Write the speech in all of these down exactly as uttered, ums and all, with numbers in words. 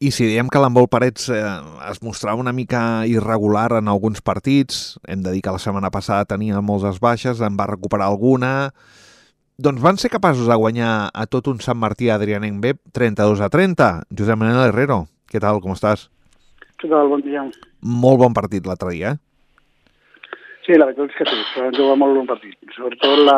I si diem que l'handbol Parets eh, es mostrava una mica irregular en alguns partits, hem de dir que la setmana passada tenia moltes baixes, en va recuperar alguna, doncs van ser capaços de guanyar a tot un Sant Martí Adrianenc B trenta-dos a trenta. Josep Manuel Herrero, què tal, com estàs? Què tal, bon dia. Molt bon partit l'altre dia, eh? Sí, la veritat és que sí, que vam jugar molt bon partit. Sobretot la,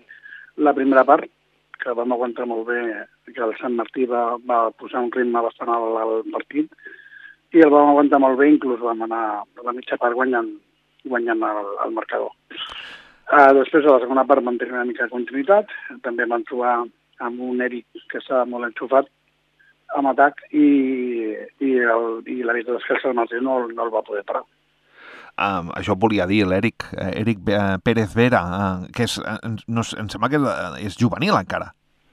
la primera part, que vam aguantar molt bé, que el Sant Martí va, va posar un ritme bastant alt al partit, i el vam aguantar molt bé, inclús vam anar a la mitja part guanyant, guanyant el, el marcador. Uh, després, a la segona part, vam tenir una mica de continuïtat, també vam trobar amb un Eric que estava molt enxufat amb atac, i, i, el, i la veritat és que el Sant Martí no, no el va poder parar. Uh, això volia dir, l'Eric Eric Pérez Vera, uh, que és, uh, no, em sembla que és juvenil encara.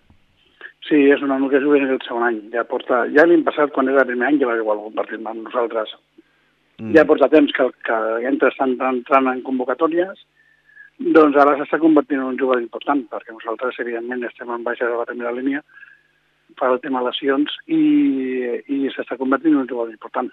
Sí, és una nuca juvenil del segon any. Ja porta, ja l'any passat, quan era el primer any, ja va jugar algun partit amb nosaltres. Mm. Ja porta temps que, que entra estan entrant en convocatòries, doncs ara s'està convertint en un jugador important, perquè nosaltres, evidentment, estem en baixa de la primera línia per al tema lesions i, i s'està convertint en un jugador important.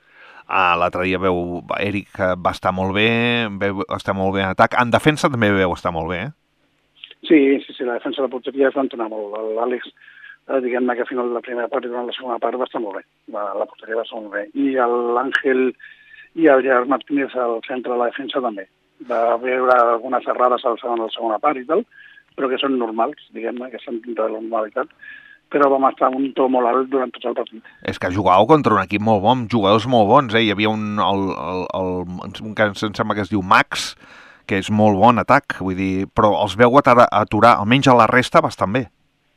Ah, l'altre dia veu, Eric va estar molt bé, veu estar molt bé en atac. En defensa també veu estar molt bé, eh? Sí, sí, sí, la defensa de la porteria es va entonar molt. L'Àlex, eh, diguem-ne que a final de la primera part i durant la segona part va estar molt bé. Va, la porteria va estar molt bé. I l'Àngel i el Gerard Martínez al centre de la defensa també. Va veure algunes errades a la segona part i tal, però que són normals, diguem-ne, que són dintre de la normalitat. Però vam estar un to molt alt durant tot el partit. És que jugàveu contra un equip molt bon, jugadors molt bons, eh? Hi havia un, el, el, el, un que em sembla que es diu Max, que és molt bon atac, vull dir, però els veu aturar, aturar almenys a la resta bastant bé.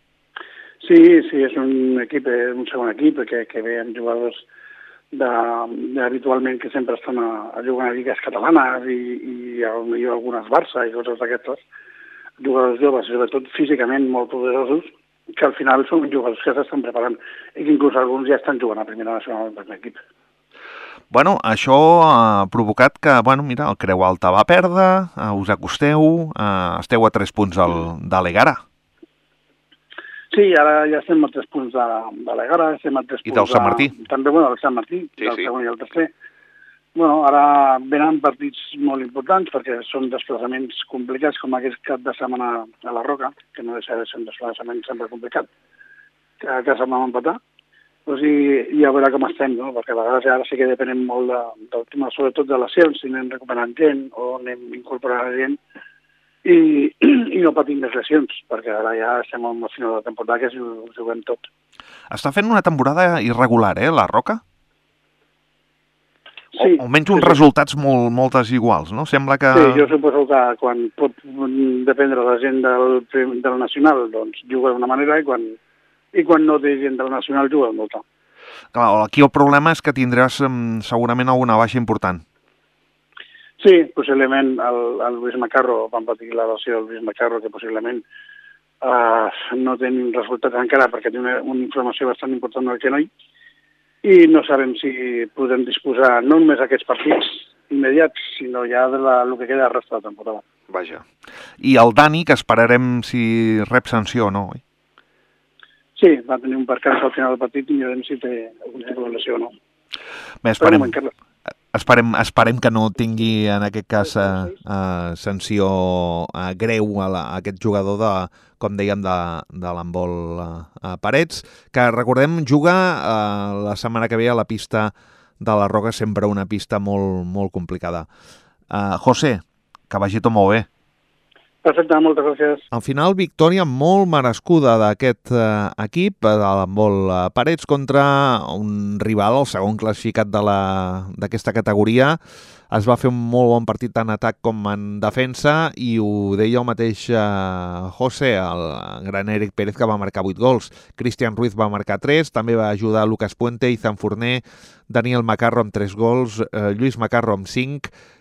Sí, sí, és un equip, un segon equip, que, que ve amb jugadors de, de, habitualment que sempre estan a, a jugar a lligues catalanes i, i, i algunes Barça i coses d'aquestes, jugadors joves, sobretot físicament molt poderosos, que al final són jugadors que s'estan preparant i que inclús alguns ja estan jugant a primera nacional per l'equip. Bueno, això ha provocat que, bueno, mira, el Creu Alta va perdre, eh, us acosteu, eh, esteu a tres punts del, de l'Egara. Sí, ara ja estem a tres punts de, de l'Egara, estem a tres punts... I del Sant Martí. De, també, bueno, del Sant Martí, sí, del sí. segon i el tercer. Bueno, ara venen partits molt importants perquè són desplaçaments complicats com aquest cap de setmana a la Roca, que no deixa de ser un desplaçament sempre complicat, que a casa vam empatar. Pues i, i a veure com estem, no? Perquè a vegades ara sí que depenem molt de, del tema, sobretot de lesions, si anem recuperant gent o anem incorporant gent i, i no patim més lesions, perquè ara ja estem al final de la temporada que ho juguem tot. Està fent una temporada irregular, eh, la Roca? Sí, o almenys uns sí, resultats molt, molt desiguals, no? Sembla que... Sí, jo suposo que quan pot dependre la gent del, del Nacional, doncs juga d'una manera i quan, i quan no té gent del Nacional juga d'una altra. Clar, aquí el problema és que tindràs segurament alguna baixa important. Sí, possiblement el, el Luis Macarro, vam patir la lesió del Luis Macarro, que possiblement uh, no té resultats encara perquè té una, una inflamació bastant important del genoll, i no sabem si podem disposar no només d'aquests partits immediats, sinó ja de la, el que queda el resta de la temporada. Vaja. I el Dani, que esperarem si rep sanció o no, oi? Sí, va tenir un percanç al final del partit i mirarem si té algun tipus de lesió o no. Bé, esperem, esperem, esperem que no tingui en aquest cas uh, uh, sanció uh, greu a, la, a aquest jugador de, com dèiem, de, de l'handbol uh, Parets, que recordem juga uh, la setmana que ve a la pista de la Roca, sempre una pista molt, molt complicada. Uh, José, que vagi tot molt bé. Perfecte, moltes gràcies. Al final, victòria molt merescuda d'aquest eh, equip, de l'handbol eh, Parets, contra un rival, el segon classificat de la, d'aquesta categoria. Es va fer un molt bon partit tant en atac com en defensa i ho deia el mateix eh, José, el gran Eric Pérez, que va marcar vuit gols. Cristian Ruiz va marcar tres, també va ajudar Lucas Puente, Izan Forner, Daniel Macarro amb tres gols, eh, Lluís Macarro amb cinc,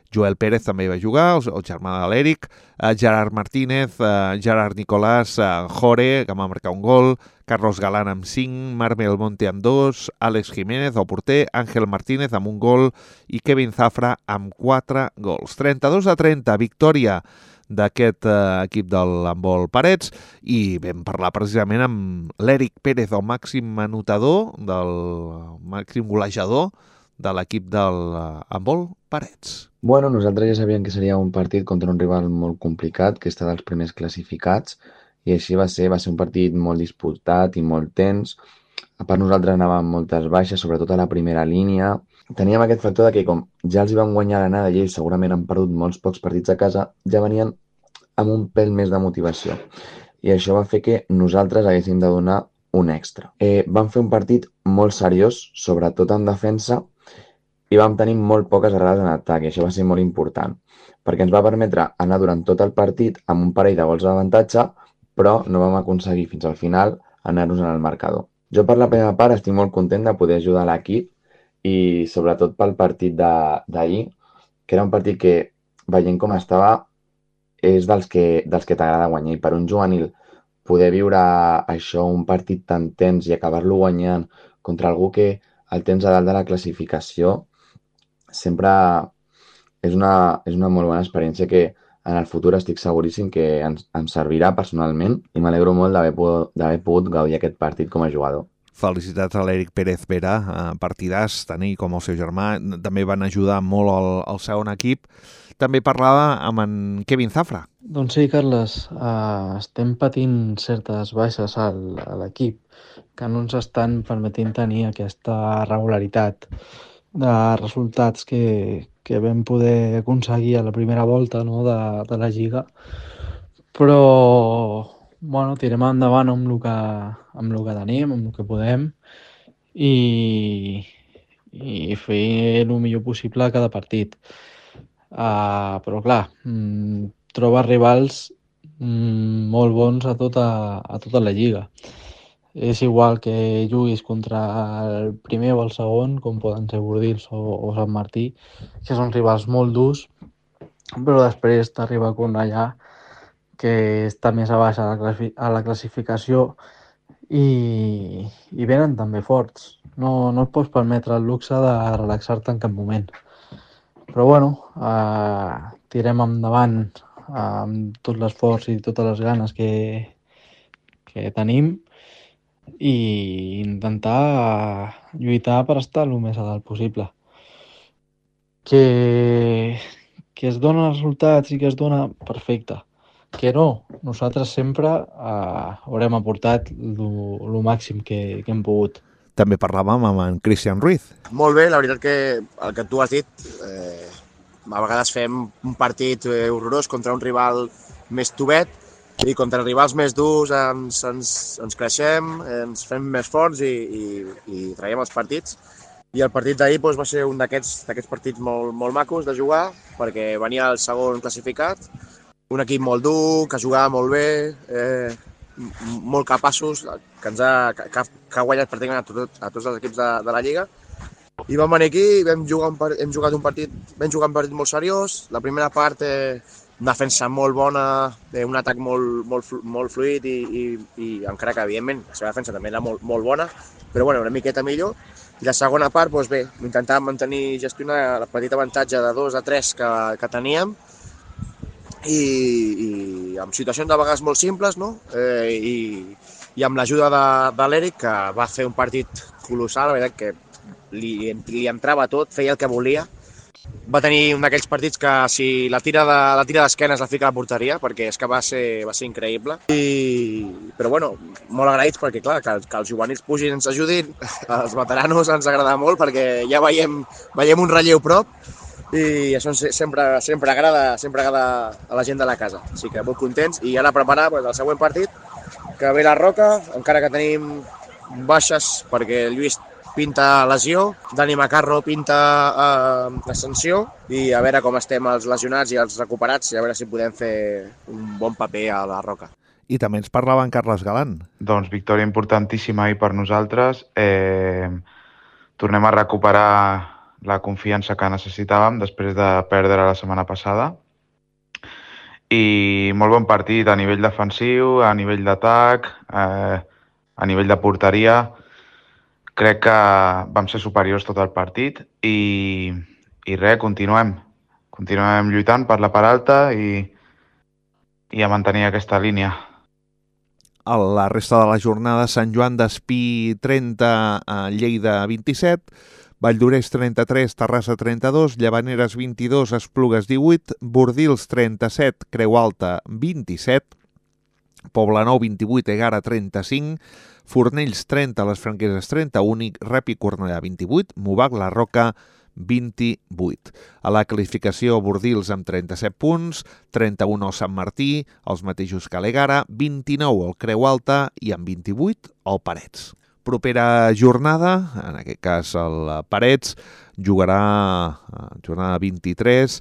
Joel Pérez també hi va jugar, el, el germà de l'Eric, eh, Gerard Martínez, eh, Gerard Nicolás, eh, Jore, que va marcar un gol, Carlos Galán amb cinc, Marc Belmonte amb dos, Àlex Jiménez, el porter, Àngel Martínez amb un gol i Kevin Zafra amb quatre gols. trenta-dos a trenta, victòria d'aquest eh, equip del handbol Parets, i vam parlar precisament amb l'Eric Pérez, el màxim anotador, del màxim golejador de l'equip del handbol Parets. Bueno, nosaltres ja sabíem que seria un partit contra un rival molt complicat, que està dels primers classificats, i així va ser, va ser un partit molt disputat i molt tens. A part, nosaltres anàvem amb moltes baixes, sobretot a la primera línia. Teníem aquest factor de que, com ja els hi van guanyar l'anada i ells segurament han perdut molts pocs partits a casa, ja venien amb un pèl més de motivació. I això va fer que nosaltres haguéssim de donar un extra. Eh, vam fer un partit molt seriós, sobretot en defensa, i vam tenir molt poques errades en atac, i això va ser molt important, perquè ens va permetre anar durant tot el partit amb un parell de gols d'avantatge, però no vam aconseguir fins al final anar-nos en el marcador. Jo per la primera part estic molt content de poder ajudar l'equip i sobretot pel partit d'ahir, que era un partit que, veient com estava, és dels que, dels que t'agrada guanyar. I per un juvenil poder viure això, un partit tan tens i acabar-lo guanyant contra algú que el tens a dalt de la classificació, sempre és una, és una molt bona experiència que en el futur estic seguríssim que ens, em servirà personalment i m'alegro molt d'haver pogut, pogut gaudir aquest partit com a jugador. Felicitats a l'Eric Pérez Vera, partidàs, tant ell com el seu germà. També van ajudar molt al, al segon equip. També parlava amb en Kevin Zafra. Doncs sí, Carles, uh, estem patint certes baixes al, a l'equip que no ens estan permetint tenir aquesta regularitat de resultats que, que vam poder aconseguir a la primera volta, no, de, de la Lliga. Però bueno, tirem endavant amb el que, amb el que tenim, amb el que podem, i, i fer el millor possible a cada partit. Uh, però clar, mm, troba rivals mm, molt bons a tota, a tota la Lliga. És igual que juguis contra el primer o el segon, com poden ser Bordils o, o Sant Martí, que són rivals molt durs, però després t'arriba Cornellà, que està més a baix a la, a la classificació, i, i venen també forts. No, no et pots permetre el luxe de relaxar-te en cap moment. Però bueno, eh, tirem endavant amb tot l'esforç i totes les ganes que, que tenim, i intentar lluitar per estar el més a dalt possible. Que, que es donen resultats i que es dona, perfecte. Que no, nosaltres sempre eh, haurem aportat el màxim que, que hem pogut. També parlàvem amb en Cristian Ruiz. Molt bé, la veritat que el que tu has dit, eh, a vegades fem un partit eh, horrorós contra un rival més tovet, i contra rivals més durs ens, ens, ens creixem, ens fem més forts i, i, i traiem els partits. I el partit d'ahir doncs, va ser un d'aquests partits molt, molt macos de jugar, perquè venia el segon classificat, un equip molt dur, que jugava molt bé, eh, molt capaços, que, ens ha, que, que ha guanyat pràcticament a, tot, a tots els equips de, de la Lliga. I vam venir aquí, vam jugar un, hem jugat un partit, vam jugar un partit molt seriós. La primera part, eh, defensa molt bona, eh, un atac molt, molt, molt fluid i, i, i encara que, evidentment, la seva defensa també era molt, molt bona, però bueno, una miqueta millor. I la segona part, doncs bé, intentàvem mantenir i gestionar el petit avantatge de dos a tres que, que teníem, i, i amb situacions de vegades molt simples, no? Eh, i, i amb l'ajuda de, de l'Eric, que va fer un partit colossal, la veritat que li, li entrava tot, feia el que volia. Va tenir un d'aquells partits que si la tira de, la tira d'esquenes la fica a la porteria, perquè és que va ser, va ser increïble. I, però bueno, molt agraïts perquè clar, que, que els juvenils pugin ens ajudin, els veteranos ens agrada molt perquè ja veiem, veiem un relleu prop, i això sempre, sempre, agrada, sempre agrada a la gent de la casa. Així que molt contents, i ara preparar doncs, el següent partit, que ve la Roca, encara que tenim baixes perquè el Lluís pinta lesió, Dani Macarro pinta eh, ascensió, i a veure com estem els lesionats i els recuperats, i a veure si podem fer un bon paper a la Roca. I també ens parlava en Carles Galán. Doncs victòria importantíssima ahir per nosaltres. Eh, tornem a recuperar la confiança que necessitàvem després de perdre la setmana passada. I molt bon partit a nivell defensiu, a nivell d'atac, eh, a nivell de porteria. Crec que vam ser superiors tot el partit i, i res, continuem. Continuem lluitant per la part alta i, i a mantenir aquesta línia. A la resta de la jornada, Sant Joan d'Espí trenta, Lleida vint-i-set, Valldoreix trenta-tres, Terrassa trenta-dos, Llavaneres vint-i-dos, Esplugues divuit, Bordils trenta-set, Creu Alta vint-i-set, Poblenou vint-i-vuit, Egara trenta-cinc, Fornells trenta, Les Franqueses trenta-un, Rep i Cornellà vint-i-vuit, Mobac, La Roca vint-i-vuit. A la classificació, Bordils amb trenta-set punts, trenta-un el Sant Martí, els mateixos que l'Egara, vint-i-nou el Creu Alta i amb vint-i-vuit el Parets. Propera jornada, en aquest cas el Parets, jugarà jornada vint-i-tres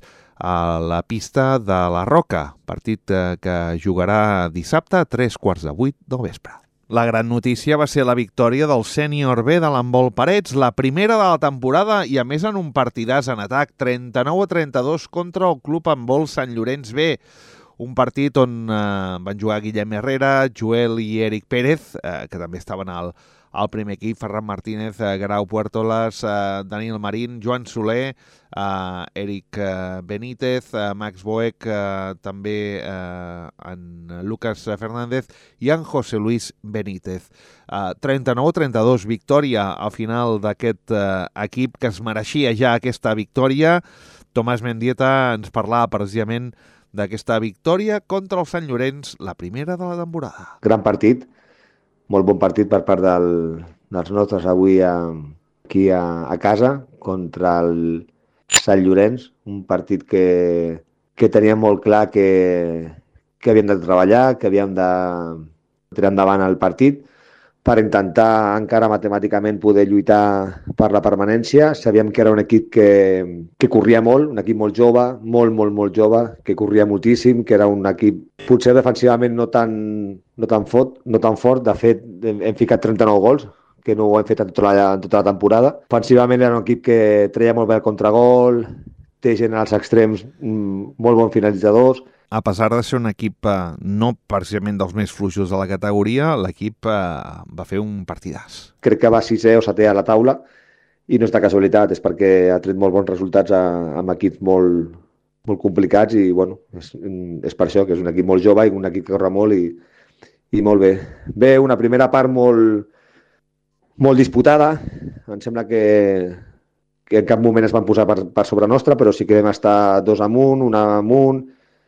a la pista de la Roca, partit que jugarà dissabte a tres quarts de vuit del vespre. La gran notícia va ser la victòria del sènior B de l'handbol Parets, la primera de la temporada i a més en un partidàs en atac, trenta-nou a trenta-dos contra el Club Handbol Sant Llorenç B. Un partit on eh, van jugar Guillem Herrera, Joel i Eric Pérez, eh, que també estaven al, al primer equip, Ferran Martínez, eh, Grau Puertolas, eh, Daniel Marín, Joan Soler, eh, Eric eh, Benítez, eh, Max Boek, eh, també eh, en Lucas Fernández i en José Luis Benítez. Eh, trenta-nou a trenta-dos, victòria al final d'aquest eh, equip que es mereixia ja aquesta victòria. Tomàs Mendieta ens parlava precisament d'aquesta victòria contra el Sant Llorenç, la primera de la temporada. Gran partit, molt bon partit per part del, dels nostres avui a, aquí a, a casa contra el Sant Llorenç, un partit que, que teníem molt clar que, que havíem de treballar, que havíem de tirar endavant el partit per intentar encara matemàticament poder lluitar per la permanència. Sabíem que era un equip que, que corria molt, un equip molt jove, molt, molt, molt jove, que corria moltíssim, que era un equip potser defensivament no tan, no tan, fort, no tan fort. De fet, hem, hem ficat trenta-nou gols, que no ho hem fet en tota, la, en tota la temporada. Ofensivament era un equip que treia molt bé el contragol, té gent als extrems, molt bons finalitzadors. A pesar de ser un equip eh, no precisament dels més fluixos de la categoria, l'equip eh, va fer un partidàs. Crec que va sisè o setè a la taula i no és de casualitat, és perquè ha tret molt bons resultats a, amb equips molt, molt complicats i bueno, és, és per això que és un equip molt jove i un equip que corre molt i, i molt bé. Bé, una primera part molt, molt disputada, em sembla que, que en cap moment es van posar per, per sobre nostra, però sí que vam estar dos amunt, una amunt.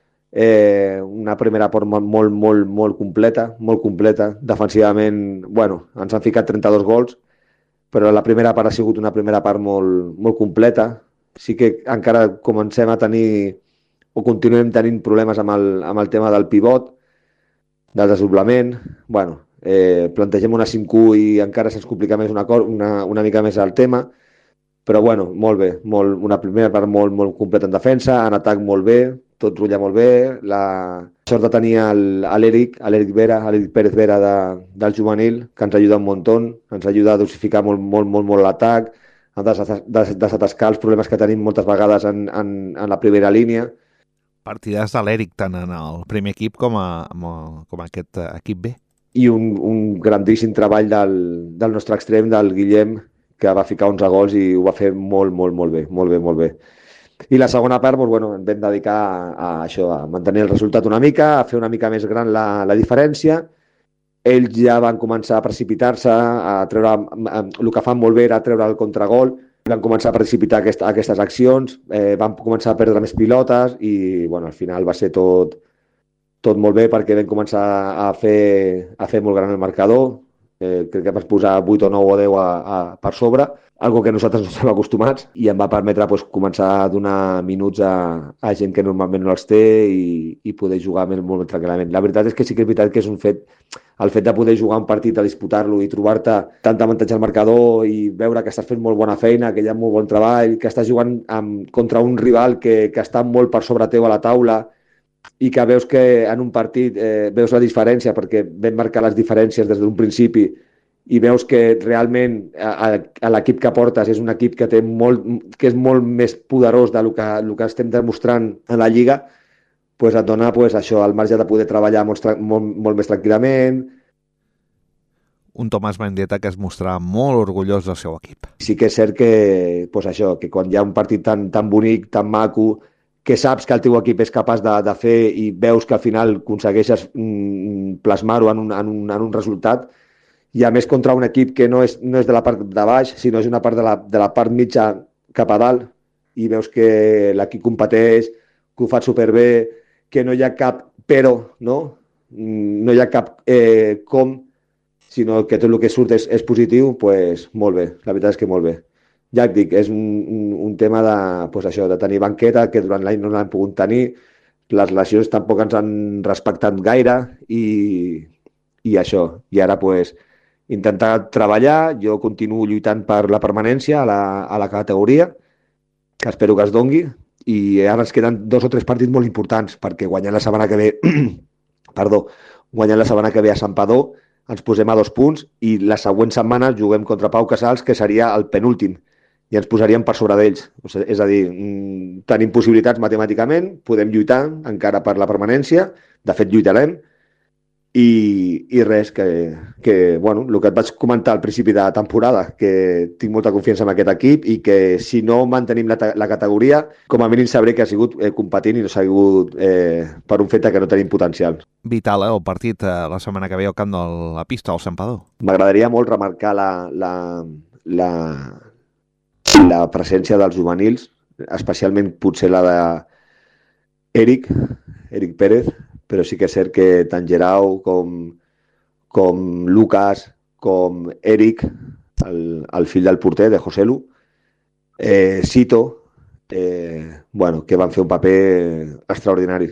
Eh, una primera part molt, molt, molt, molt completa, molt completa. Defensivament, bueno, ens han ficat trenta-dos gols, però la primera part ha sigut una primera part molt, molt completa. Sí que encara comencem a tenir, o continuem tenint problemes amb el, amb el tema del pivot, del desdoblament. Bueno, eh, plantegem una cinc u i encara se'ns complica més una, una, una mica més el tema, però bueno, molt bé, molt, una primera part molt, molt completa en defensa, en atac molt bé, tot rutlla molt bé. La sort de tenir l'Eric, l'Eric Vera, l'Eric Pérez Vera de, del juvenil, que ens ajuda un muntó, ens ajuda a dosificar molt, molt, molt, molt l'atac, a desatascar els problemes que tenim moltes vegades en, en, en la primera línia. Partidàs de l'Eric, tant en el primer equip com a, com a aquest equip B. I un, un grandíssim treball del, del nostre extrem, del Guillem, que va ficar onze gols i ho va fer molt, molt, molt bé, molt bé, molt bé. I la segona part, doncs, bueno, ens vam dedicar a, a això, a mantenir el resultat una mica, a fer una mica més gran la, la diferència. Ells ja van començar a precipitar-se, a treure, a, el que fan molt bé era treure el contragol, van començar a precipitar aquest, aquestes accions, eh, van començar a perdre més pilotes i bueno, al final va ser tot, tot molt bé perquè vam començar a fer, a fer molt gran el marcador. Eh, crec que vas posar vuit o nou o deu a, a, per sobre, algo que nosaltres no estem acostumats, i em va permetre pues, començar a donar minuts a, a gent que normalment no els té i, i poder jugar molt, molt tranquil·lament. La veritat és que sí que és veritat que és un fet, el fet de poder jugar un partit, a disputar-lo i trobar-te tant avantatge al marcador i veure que estàs fent molt bona feina, que hi ha molt bon treball, que estàs jugant amb, contra un rival que, que està molt per sobre teu a la taula i que veus que en un partit eh, veus la diferència perquè vam marcar les diferències des d'un principi i veus que realment a, a l'equip que portes és un equip que, té molt, que és molt més poderós del que, el que estem demostrant en la Lliga, pues et dona pues, això, el marge de poder treballar molt, molt, molt més tranquil·lament. Un Tomàs Mendieta que es mostrava molt orgullós del seu equip. Sí que és cert que, pues això, que quan hi ha un partit tan, tan bonic, tan maco, que saps que el teu equip és capaç de, de fer i veus que al final aconsegueixes mm, plasmar-ho en, un, en, un, en un resultat, i a més contra un equip que no és, no és de la part de baix, sinó és una part de la, de la part mitja cap a dalt, i veus que l'equip competeix, que ho fa superbé, que no hi ha cap però, no? No hi ha cap eh, com, sinó que tot el que surt és, és positiu, pues, molt bé, la veritat és que molt bé. Ja et dic, és un, un, un tema de, pues això, de tenir banqueta, que durant l'any no l'han pogut tenir, les lesions tampoc ens han respectat gaire, i, i això. I ara, pues, intentar treballar, jo continuo lluitant per la permanència a la, a la categoria, que espero que es dongui, i ara ens queden dos o tres partits molt importants, perquè guanyant la setmana que ve, perdó, guanyant la setmana que ve a Santpedor, ens posem a dos punts, i la següent setmana juguem contra Pau Casals, que seria el penúltim, i ens posaríem per sobre d'ells. O sigui, és a dir, tenim possibilitats matemàticament, podem lluitar encara per la permanència, de fet lluitarem, i, i res, que, que bueno, el que et vaig comentar al principi de temporada, que tinc molta confiança en aquest equip i que si no mantenim la, la categoria, com a mínim sabré que ha sigut eh, competint i no ha sigut eh, per un fet que no tenim potencial. Vital, eh, el partit eh, la setmana que ve al camp de la pista, al Santpedor. M'agradaria molt remarcar la, la, la, la presència dels juvenils, especialment potser la de Eric, Eric Pérez, però sí que és cert que tant Gerau com, com Lucas, com Eric, el, el fill del porter, de Joselu, eh, Sito, eh, bueno, que van fer un paper extraordinari.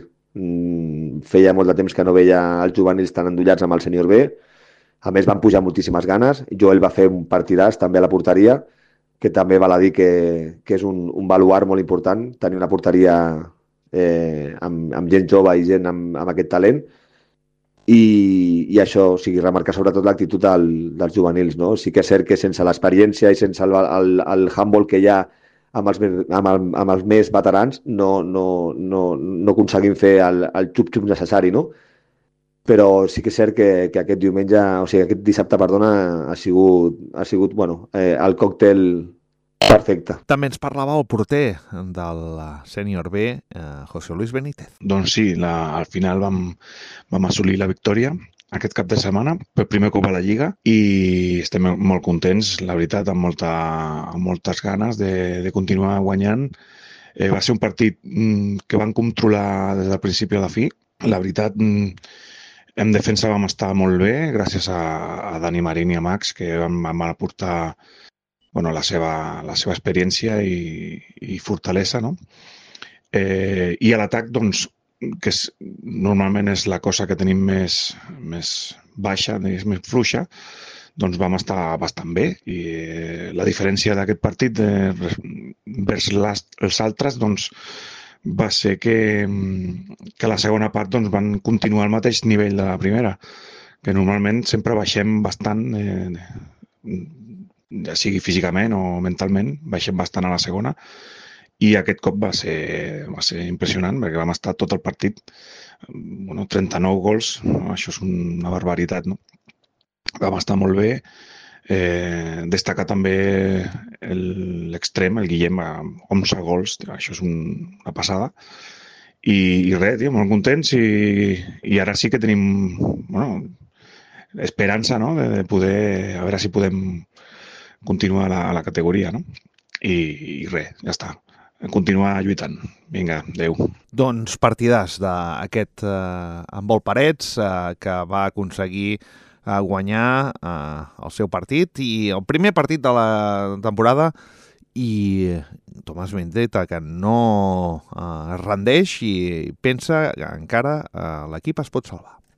Mm, feia molt de temps que no veia els juvenils tan endollats amb el sènior B. A més, van pujar moltíssimes ganes. Joel va fer un partidàs també a la porteria, que també val a dir que, que és un, un baluart molt important, tenir una porteria Eh, amb, amb gent jove i gent amb, amb aquest talent, i, i això, o sigui, remarcar sobretot l'actitud del, dels juvenils, no? Sí que és cert que sense l'experiència i sense el, el, el handball que hi ha amb els, amb el, amb els més veterans no, no, no, no aconseguim fer el, el xup-xup necessari, no? Però sí que és cert que, que aquest diumenge, o sigui, aquest dissabte, perdona, ha sigut, ha sigut bueno, eh, el còctel perfecte. També ens parlava el porter del sènior B, eh, José Luis Benítez. Doncs sí, la, al final vam, vam assolir la victòria aquest cap de setmana, per primer cop a la Lliga, i estem molt contents, la veritat, amb, molta, amb moltes ganes de, de continuar guanyant. Eh, va ser un partit mm, que van controlar des del principi a la fi. La veritat, mm, en defensa vam estar molt bé, gràcies a, a Dani Marín i a Max, que van, van aportar bueno, la seva, la seva experiència i, i fortalesa, no? Eh, I a l'atac, doncs, que és, normalment és la cosa que tenim més, més baixa, és més fluixa, doncs vam estar bastant bé. I eh, la diferència d'aquest partit de, vers les, els altres, doncs, va ser que, que a la segona part doncs, van continuar al mateix nivell de la primera, que normalment sempre baixem bastant, eh, ja sigui físicament o mentalment, baixem bastant a la segona, i aquest cop va ser, va ser impressionant, perquè vam estar tot el partit, bueno, trenta-nou gols, no? Això és una barbaritat, no? Vam estar molt bé, eh, destacar també l'extrem, el Guillem, amb onze gols, això és un, una passada, i, i res, tio, molt contents, i, i ara sí que tenim, bueno, esperança, no?, de, de poder, a veure si podem continuar a la, a la categoria, no? I, i res, ja està. Continuar lluitant. Vinga, adeu. Doncs partidàs d'aquest eh, Handbol Parets, eh, que va aconseguir eh, guanyar eh, el seu partit, i el primer partit de la temporada, i Tomàs Mendieta, que no eh, es rendeix i pensa que encara eh, l'equip es pot salvar.